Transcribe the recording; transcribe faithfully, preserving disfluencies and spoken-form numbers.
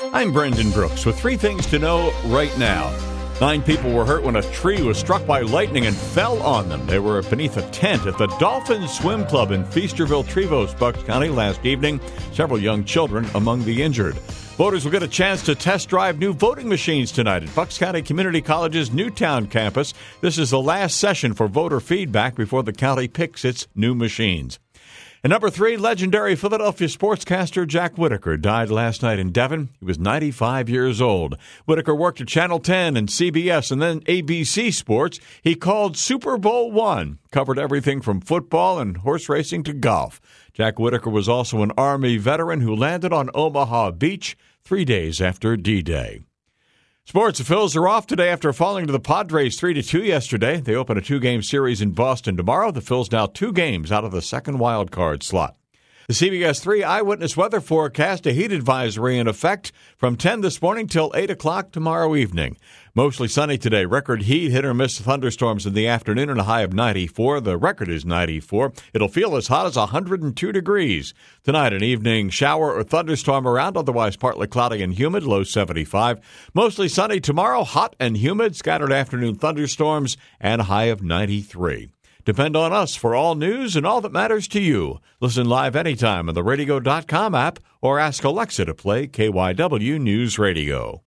I'm Brendan Brooks with three things to know right now. Nine people were hurt when a tree was struck by lightning and fell on them. They were beneath a tent at the Dolphin Swim Club in Feasterville, Trevose, Bucks County last evening. Several young children among the injured. Voters will get a chance to test drive new voting machines tonight at Bucks County Community College's Newtown campus. This is the last session for voter feedback before the county picks its new machines. And number three, legendary Philadelphia sportscaster Jack Whitaker died last night in Devon. He was ninety-five years old. Whitaker worked at Channel ten and C B S and then A B C Sports. He called Super Bowl one, covered everything from football and horse racing to golf. Jack Whitaker was also an Army veteran who landed on Omaha Beach three days after D-Day. Sports, the Phils are off today after falling to the Padres three to two yesterday. They open a two-game series in Boston tomorrow. The Phils now two games out of the second wild card slot. The C B S three Eyewitness Weather Forecast, a heat advisory in effect from ten this morning till eight o'clock tomorrow evening. Mostly sunny today. Record heat, hit or miss thunderstorms in the afternoon and a high of ninety-four. The record is ninety-four. It'll feel as hot as one hundred two degrees. Tonight, an evening shower or thunderstorm around, otherwise partly cloudy and humid, low seventy-five. Mostly sunny tomorrow, hot and humid, scattered afternoon thunderstorms, and a high of ninety-three. Depend on us for all news and all that matters to you. Listen live anytime on the radio dot com app or ask Alexa to play K Y W News Radio.